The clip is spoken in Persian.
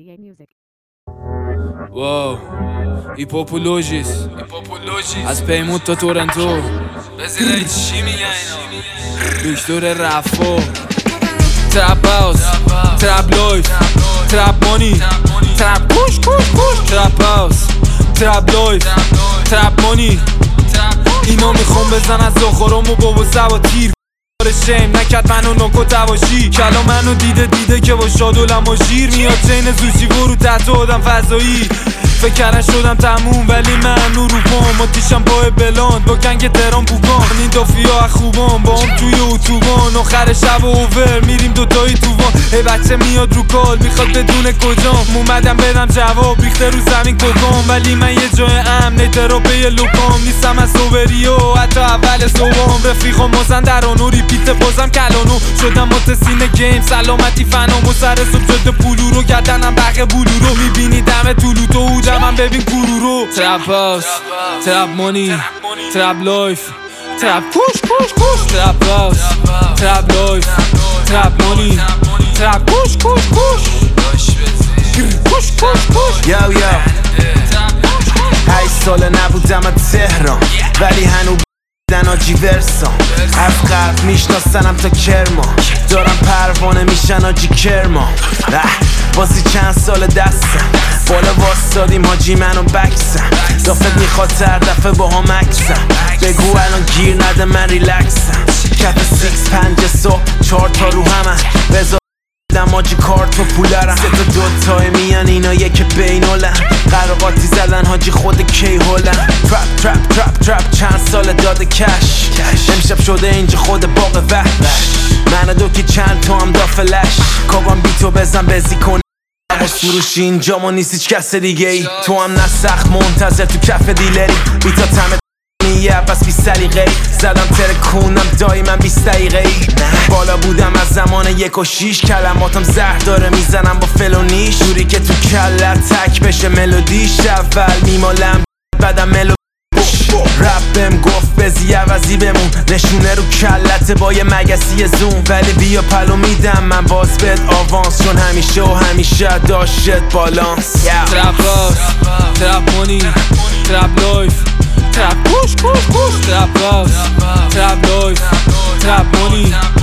GTA Music. واو هیپوپولوژیس از پیمود تا تورنتو چی میگن اینا دکتر رفا ترپ هاوس ترپ لایف ترپ مانی ترپ کوش ترپ هاوس ترپ لایف ترپ مانی اینا میخوام بزن از آخرامو بابا سوا تیر شیم نکرد منو نکو تواشی کلا منو دیده که با شاد و لماشیر میاد چین زوشی برو تحت آدم فضایی فکر کردن شدم تموم ولی من رو پام آتیشم پای بلاند با گنگ تهران بوگان این دافیا خوبان با هم توی اتوبان آخر شب اوور میریم دوتایی تو وان ای بچه میاد رو کال میخواد بدون کجام اومدم بدم جواب ریخته رو زمین کوکام ولی من یه جای امن تراپی لوکام نیستم از اووریو حتی اول صبحام رفیقام مازن درانو ریپیت بازم کلانو شدم متسین گیم سلامتی فنامو سر صبح شده پولو رو گردنم بخه بولو رو میبینی دم طولو تو من ببین گورو رو ترپ هاوس ترپ مانی ترپ لایف ترپ کوش ترپ هاوس ترپ لایف ترپ مانی ترپ کوش یو 8 سال نبودم از تهران ولی هنو آجی ورسان از قبل میشناسنم تا کرمان دارم پروانه میشن آجی کرمان بازی چند سال دستم بالا واسادیم حاجی منو بکسم دافت میخواد هر دفعه با هم اکسم بگو الان گیر نده من ریلکسم کف 6 صبح 4 تا رو همه بذار دم آجی کارت و پولرم 3 تا 2 تای میان اینا یک بینولن قراقاتی زدن حاجی خود کی هولن ترپ چند سال داده کش امشب شده اینجا خود باغ وحش من دو که چند تا هم دافلش کابان بی تو بزن بزی کن باز فروشی اینجا ما نیست هیچ کس دیگه ای تو هم نه سخت منتظر تو کف دیلری بی تا تمه یه پس بی سلیقه ای زدم ترکونم دایما 20 دقیقه ای بالا بودم از زمان 1 و 6 کلماتم زهر داره میزنم با فلونیش جوری که تو کلت تک بشه ملودیش اول میمالم بعدم ملو رپ بهم گفت بزی عوضی بمون نشونه رو کلت با یه مگسی زوم ولی بیا پلو میدم من باز بهت آوانس چون همیشه و همیشه داشت بالانس ترپ هاوس ترپ مانی ترپ لایف ترپ کوش ترپ هاوس ترپ لایف ترپ مانی